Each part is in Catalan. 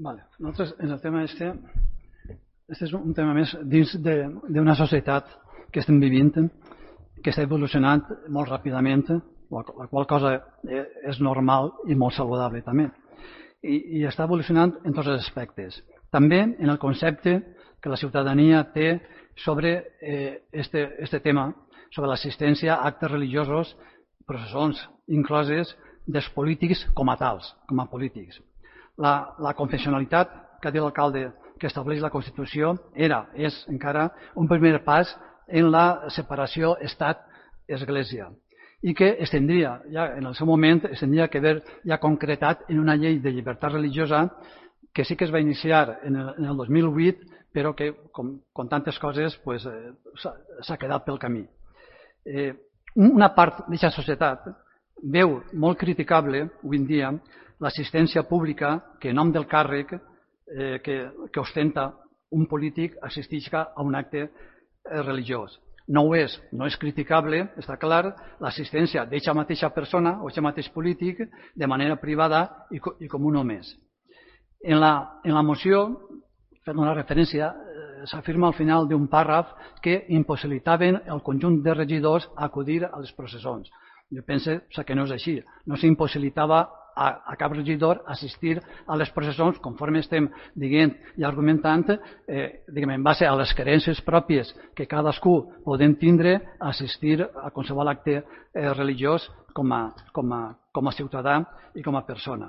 Vale. Nosaltres, en el tema este és un tema més dins d'una societat que estem vivint, que està evolucionant molt ràpidament, la qual cosa és normal i molt saludable també. I està evolucionant en tots els aspectes. També en el concepte que la ciutadania té sobre este tema, sobre l'assistència a actes religiosos, processons incloses dels polítics com a tals, com a polítics. La confessionalitat que ha dit l'alcalde que estableix la Constitució és encara un primer pas en la separació Estat-Església i que es tindria, ja en el seu moment, es tindria que haver ja concretat en una llei de llibertat religiosa que sí que es va iniciar en el 2008, però que, com tantes coses, s'ha quedat pel camí. Una part d'aquesta societat veu molt criticable, avui en dia, l'assistència pública que en nom del càrrec que ostenta un polític assistisca a un acte religiós. No ho és, no és criticable, està clar, l'assistència d'aquesta mateixa persona o d'aquest mateix polític de manera privada i com un només. En la moció, fent una referència, s'afirma al final d'un pàrraf que impossibilitaven el conjunt de regidors a acudir a les processons. Jo penso que no és així, no s'impossibilitava a cap regidor assistir a les processons conforme estem dient i argumentant en base a les creences pròpies que cadascú podem tindre a assistir a qualsevol acte religiós com a ciutadà i com a persona.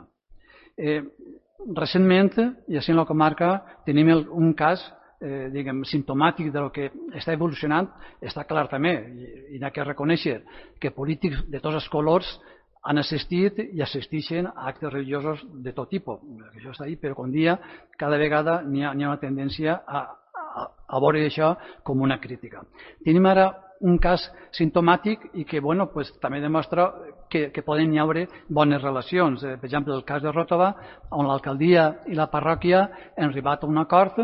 Recentment, i així en la comarca, tenim un cas simptomàtic del que està evolucionant. Està clar també, i n'hi ha que reconèixer, que polítics de tots els colors han assistit i assisteixen a actes religiosos de tot tipus. Això està ahí, però com dia, cada vegada n'hi ha una tendència a veure això com una crítica. Tenim ara un cas simptomàtic i que també demostra que poden hi haver bones relacions. Per exemple, el cas de Ròtova, on l'alcaldia i la parròquia han arribat a un acord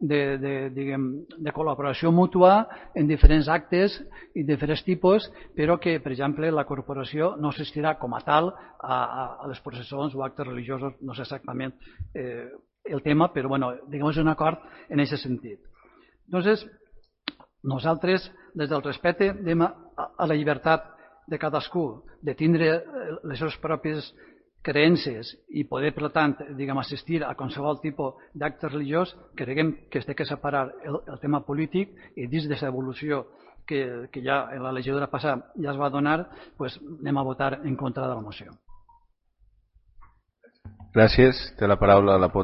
de col·laboració mútua en diferents actes i diferents tipus, però que, per exemple, la corporació no assistirà com a tal a les processons o actes religiosos, no sé exactament el tema, però és un acord en aquest sentit. Doncs nosaltres, des del respecte a la llibertat de cadascú de tindre les seves pròpies creences i poder, per tant, assistir a qualsevol tipus d'acte religiós, creiem que s'ha de separar el tema polític i dins d'aquesta evolució que ja en la legislatura passada ja es va donar, anem a votar en contra de la moció. Gràcies. Té la paraula la